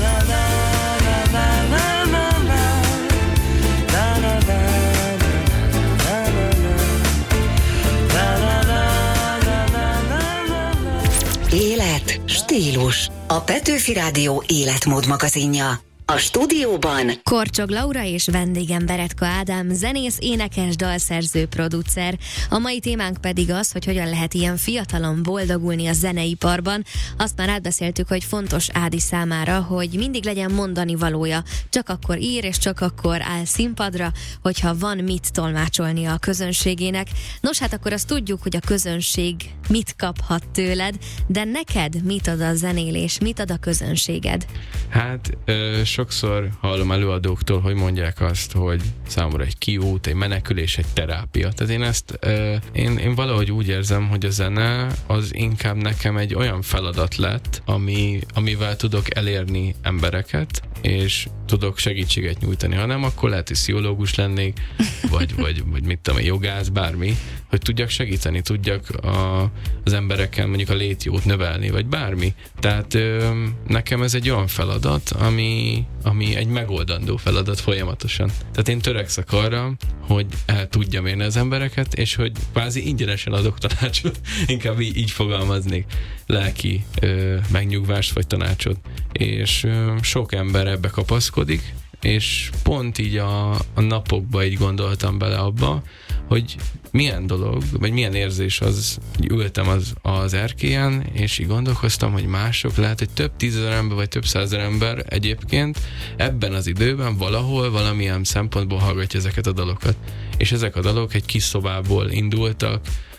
Élet, stílus. A Petőfi Rádió életmód magazinja. A stúdióban Korcsog Laura és vendégem Beretka Ádám, zenész, énekes, dalszerző, producer. A mai témánk pedig az, hogy hogyan lehet ilyen fiatalon boldogulni a zeneiparban. Azt már átbeszéltük, hogy fontos Ádi számára, hogy mindig legyen mondani valója. Csak akkor ír, és csak akkor áll színpadra, hogyha van mit tolmácsolnia a közönségének. Nos, hát akkor azt tudjuk, hogy a közönség mit kaphat tőled, de neked mit ad a zenélés, mit ad a közönséged? Hát ö, sokszor hallom előadóktól, hogy mondják azt, hogy számomra egy kiút, egy menekülés, egy terápia. Tehát én ezt, ö, én, én valahogy úgy érzem, hogy a zene az inkább nekem egy olyan feladat lett, ami, amivel tudok elérni embereket, és tudok segítséget nyújtani. Ha nem, akkor lehet, hogy pszichológus lennék, vagy, vagy, vagy mit tudom, jogász, bármi, hogy tudjak segíteni, tudjak a, az embereken mondjuk a létjót növelni, vagy bármi. Tehát ö, nekem ez egy olyan feladat, ami, ami egy megoldandó feladat folyamatosan. Tehát én törekszek arra, hogy el tudjam érni az embereket, és hogy kvázi ingyenesen adok tanácsot, inkább így, így fogalmaznék, lelki ö, megnyugvást vagy tanácsot. És ö, sok ember ebbe kapaszkodik, és pont így a, a napokban így gondoltam bele abba, hogy milyen dolog, vagy milyen érzés az, hogy ültem az, az erkélyen, és így gondolkoztam, hogy mások lehet, hogy több tízezer ember, vagy több százezer ember egyébként ebben az időben valahol, valamilyen szempontból hallgatja ezeket a dalokat. És ezek a dalok egy kis szobából indultak,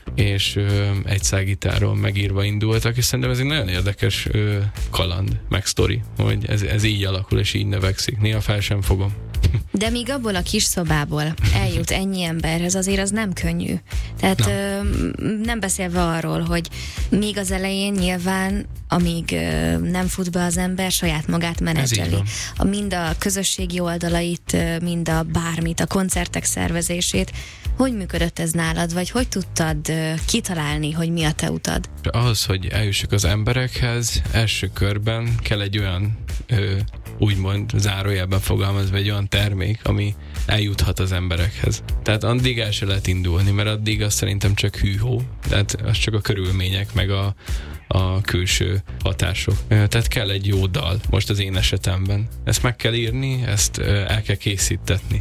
és ö, egy szágitáron megírva indultak, és szerintem ez egy nagyon érdekes ö, kaland, meg sztori, hogy ez, ez így alakul, és így növekszik. Néha fel sem fogom. De míg abból a kis szobából eljut ennyi emberhez, azért az nem könnyű. Tehát ö, nem beszélve arról, hogy még az elején nyilván, amíg ö, nem fut be az ember, saját magát menedzseli. A, mind a közösségi oldalait, ö, mind a bármit, a koncertek szervezését. Hogy működött ez nálad, vagy hogy tudtad ö, kitalálni, hogy mi a te utad? Ahhoz, hogy eljussuk az emberekhez, első körben kell egy olyan ö, úgymond zárójelben fogalmazva egy olyan termék, ami eljuthat az emberekhez. Tehát addig el se lehet indulni, mert addig azt szerintem csak hűhó, tehát az csak a körülmények, meg a, a külső hatások. Tehát kell egy jó dal, most az én esetemben. Ezt meg kell írni, ezt el kell készítetni.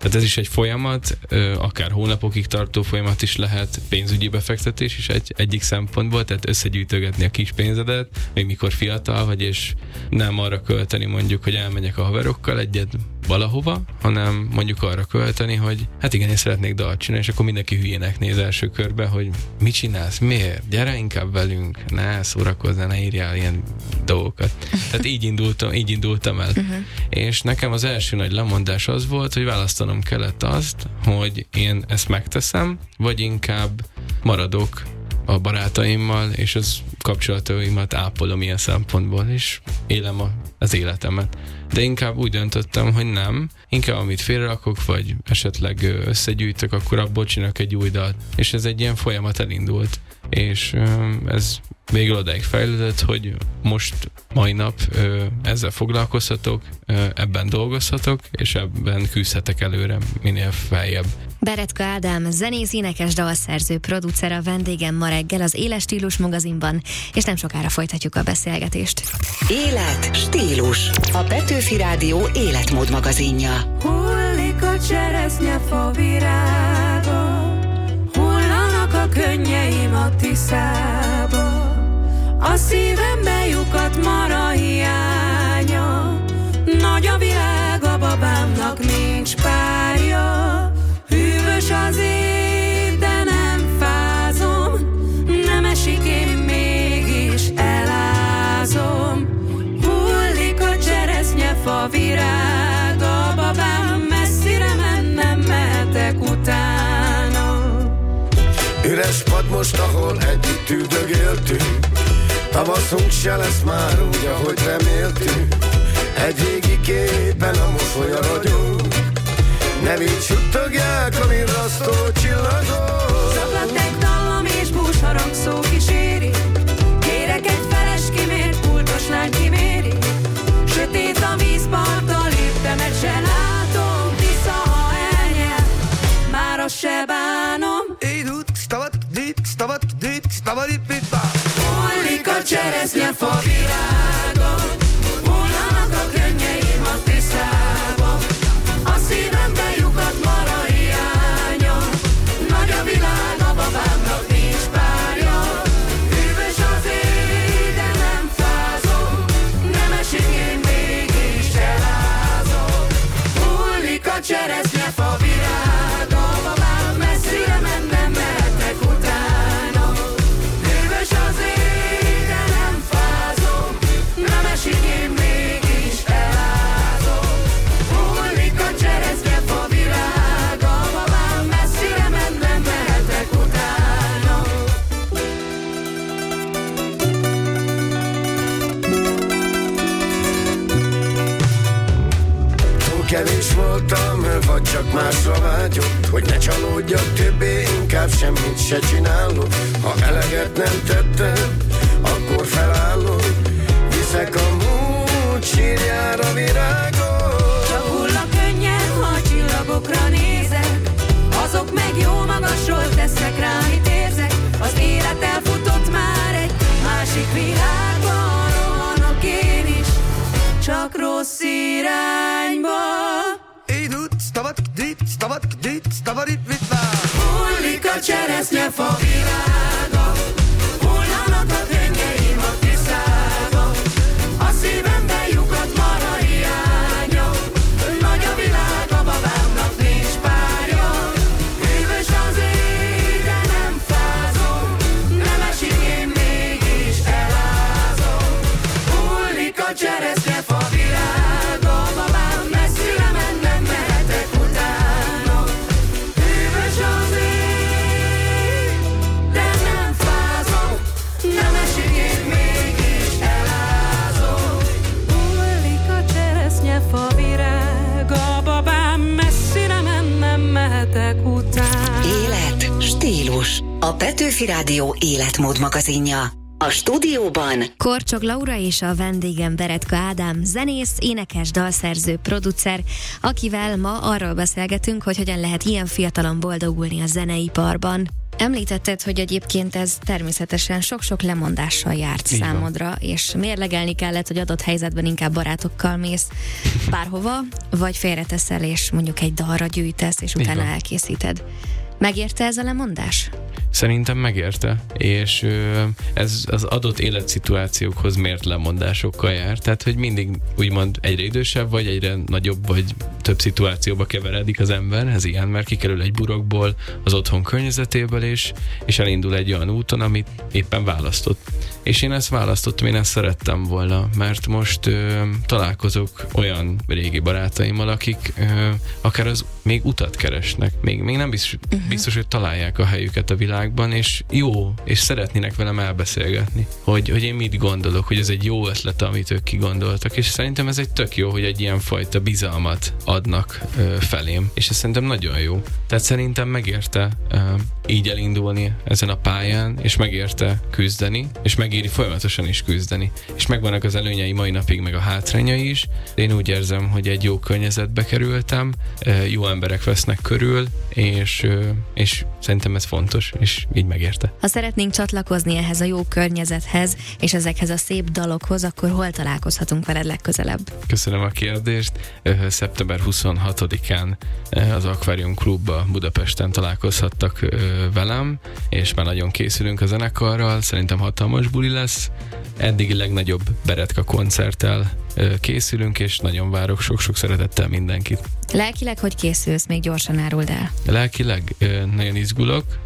Tehát ez is egy folyamat, akár hónapokig tartó folyamat is lehet, pénzügyi befektetés is egy, egyik szempontból, tehát összegyűjtögetni a kis pénzedet, még mikor fiatal vagy, és nem arra költeni mondjuk, hogy elmegyek a haverokkal egyet valahova, hanem mondjuk arra költeni, hogy hát igen, én szeretnék dalt csinálni, és akkor mindenki hülyének néz első körbe, hogy mit csinálsz, miért? Gyere inkább velünk, ne szórakozzál, ne írjál ilyen dolgokat. Tehát így indultam, így indultam el. Uh-huh. És nekem az első nagy lemondás az volt, hogy választanom kellett azt, hogy én ezt megteszem, vagy inkább maradok a barátaimmal, és az kapcsolataimat ápolom ilyen szempontból, és élem a, az életemet. De inkább úgy döntöttem, hogy nem, inkább amit félrerakok, vagy esetleg összegyűjtök, akkor abból csinálok egy új dalt. És ez egy ilyen folyamat elindult, és ez végül odáig fejlődött, hogy most mai nap ezzel foglalkozhatok, ebben dolgozhatok, és ebben küzdhetek előre minél feljebb. Beretka Ádám, zenész, énekes, dalszerző, producer a vendégem ma reggel az Éles Stílus magazinban, és nem sokára folytatjuk a beszélgetést. Élet, stílus. A Petőfi Rádió életmód magazinja. Hullik a cseresznyefa virága, hullanak a könnyeim a Tiszába, a szívembe lyukat mara hiánya, nagy a világ, a babámnak nincs párja. Hűvös az ég, de nem fázom, nem esik, én mégis elázom. Hullik a cseresznyefa virága, babám, messzire mennem, mehetek utána. Üres pad most, ahol együtt üldögéltünk, tavaszunk se lesz már úgy, ahogy reméltünk. Egy régi képen a mosoly a ragyog, nevét suttogják a virrasztó csillagok. Szaklatek dallam és búsharang szó kíséri, kérek egy feles kimért, pultos lány kiméri. Sötét a vízparttal, léptemet se látom, Tisza, ha elnyel, már azt se bánom. Hullik a cseresznyefa virága, hullanak a könnyeim a Tiszába, a szívembe lyukat mara hiánya, nagy a világ, a babámnak nincs párja. Hűvös az ég, de nem fázom, nem esik, én mégis elázom. Hullik a cseresznyefa virága, babám, messzire mennem, mehetek utána. Hűvös az ég, de nem fázom, nem esik, én mégis elázom. Hullik a cseresznyefa virága, babám, messzire mennem, mehetek utána. Túl kevés voltam, vagy csak másra vágyok, hogy ne csalódjak többé, inkább semmit se csinálok. Ha eleget nem tettem, akkor felállok, viszek a múlt sírjára virágot. Csak hull a könnyed, ha a csillagokra nézek, azok meg jó magasról tesznek rá, mit érzek. Az élet elfutott már egy másik világban, rohanok én is, csak rossz irányba. Hullik a cseresznyefa virága, hullanak a könnyeim a Tiszába, a szívembe lyukat mara hiánya, nagy a világ, a babámnak nincs párja. Hűvös az ég, de nem fázom, nem esik, én mégis elázom. Hullik a cseresznyefa virága, babám, messzire mennem, mehetek utána. Hűvös az ég, de nem fázom, nem esik, én mégis elázom. Hullik a cseresznyefa virága, babám, messzire mennem, mehetek utána. Élet, stílus. A Petőfi Rádió életmód magazinja. A stúdióban Korcsog Laura és a vendégem Beretka Ádám, zenész, énekes, dalszerző, producer, akivel ma arról beszélgetünk, hogy hogyan lehet ilyen fiatalon boldogulni a zeneiparban. Említetted, hogy egyébként ez természetesen sok-sok lemondással járt Így van. számodra, és mérlegelni kellett, hogy adott helyzetben inkább barátokkal mész bárhova, vagy félreteszel, és mondjuk egy dalra gyűjtesz, és Így utána van. elkészíted. Megérte ez a lemondás? Szerintem megérte, és ö, ez az adott életszituációkhoz mért lemondásokkal jár. Tehát, hogy mindig úgymond egyre idősebb vagy, egyre nagyobb vagy több szituációba keveredik az ember, ez ilyen, mert kikerül egy burokból, az otthon környezetéből, és, és elindul egy olyan úton, amit éppen választott. És én ezt választottam, én ezt szerettem volna, mert most ö, találkozok olyan régi barátaimmal, akik ö, akár az még utat keresnek, még, még nem biztos, uh-huh. biztos, hogy találják a helyüket a világban, és jó, és szeretnének velem elbeszélgetni, hogy, hogy én mit gondolok, hogy ez egy jó ötlet, amit ők kigondoltak, és szerintem ez egy tök jó, hogy egy ilyen fajta bizalmat adnak ö, felém, és ez szerintem nagyon jó. Tehát szerintem megérte ö, így elindulni ezen a pályán, és megérte küzdeni, és megéri folyamatosan is küzdeni. És megvannak az előnyei mai napig, meg a hátrányai is. Én úgy érzem, hogy egy jó környezetbe kerültem, jó emberek vesznek körül, és, és szerintem ez fontos, és így megérte. Ha szeretnénk csatlakozni ehhez a jó környezethez, és ezekhez a szép dalokhoz, akkor hol találkozhatunk veled legközelebb? Köszönöm a kérdést. szeptember huszonhatodikán az Aquarium Klubba Budapesten találkozhattak velem, és már nagyon készülünk a zenekarral, szerintem hatalmas buli lesz. Eddigi legnagyobb Beretka koncerttel készülünk, és nagyon várok sok-sok szeretettel mindenkit. Lelkileg hogy készülsz? Még gyorsan áruld el. Lelkileg nagyon izgulok,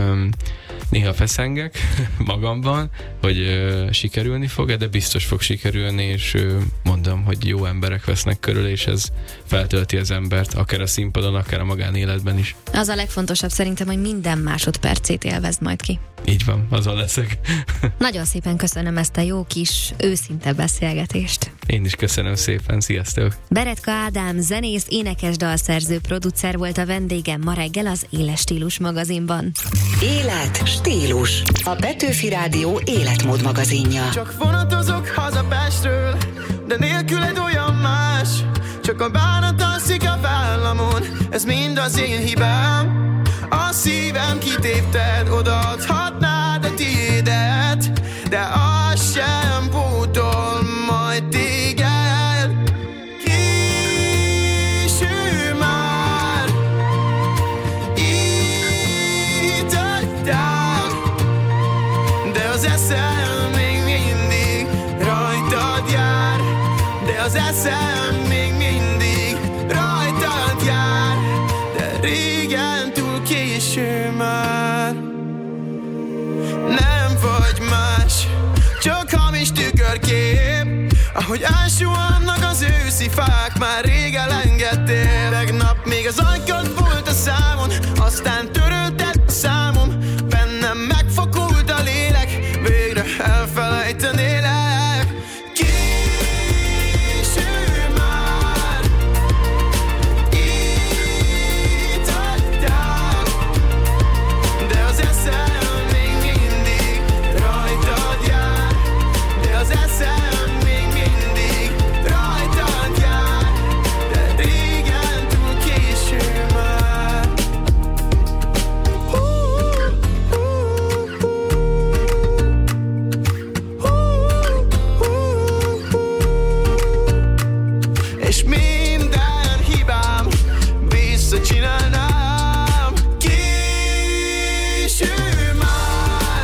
néha feszengek magamban, hogy sikerülni fog, de biztos fog sikerülni, és mondom, hogy jó emberek vesznek körül, és ez feltölti az embert, akár a színpadon, akár a magánéletben is. Az a legfontosabb szerintem, hogy minden másodpercét élvezd majd ki. Így van, azon leszek. Nagyon szépen köszönöm ezt a jó kis őszinte beszélgetést. Én is köszönöm szépen, sziasztok! Beretka Ádám zenész, énekes, dalszerző, producer volt a vendégem ma reggel az Éles Stílus magazinban. Élet, stílus. A Petőfi Rádió életmód magazinja. Csak vonatozok haza Pestről, de nélküled olyan más. Csak a bánat alszik a vállamon, ez mind az én hibám. A szívem kitépted, odaadhatnád a tiédet, de az sem pótol majd téged. Késő már, itt hagytál, de az eszem még mindig rajtad jár, de az eszem még mindig rajtad jár, de régen túl késő már. Nem vagy más, csak hamis tükörkép, ahogy ásúannak az őszi fák, már rég elengedtél. Tegnap még az ajkad volt a számon, aztán törölted a számom. Bennem megfakult a lélek, végre elfelejtenélek. Késő már, itt hagytál, de az eszem még mindig rajtad jár, de az eszem még mindig rajtad jár, de régen túl késő már. Hú, hú, hú. Hú, hú, hú. És minden hibám visszacsinálnám. Késő már,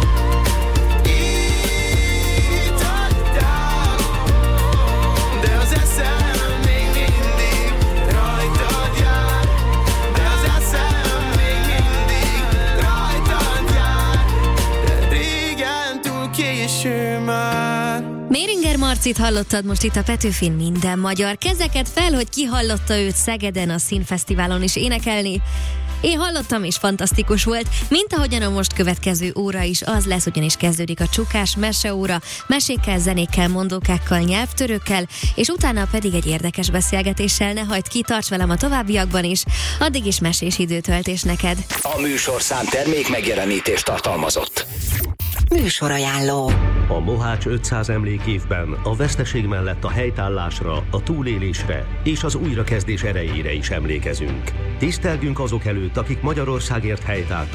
itt hagytál, de az eszem még mindig rajtad jár, de az eszem még mindig rajtad jár, de régen túl késő már. Méringer Marcit hallottad most itt a Petőfin, minden magyar. Kezeket fel, hogy ki hallotta őt Szegeden a Színfesztiválon is énekelni. Én hallottam, és fantasztikus volt, mint ahogyan a most következő óra is az lesz, ugyanis kezdődik a Csukás meseóra, mesékkel, zenékkel, mondókákkal, nyelvtörőkkel, és utána pedig egy érdekes beszélgetéssel. Ne hagyd ki, tarts velem a továbbiakban is, addig is mesés időtöltés neked. A műsorszám termék megjelenítést tartalmazott. Műsorajánló. A Mohács ötszáz emlékévben a veszteség mellett a helytállásra, a túlélésre és az újrakezdés erejére is emlékezünk. Tisztelgünk azok előtt, akik Magyarországért helytáltak,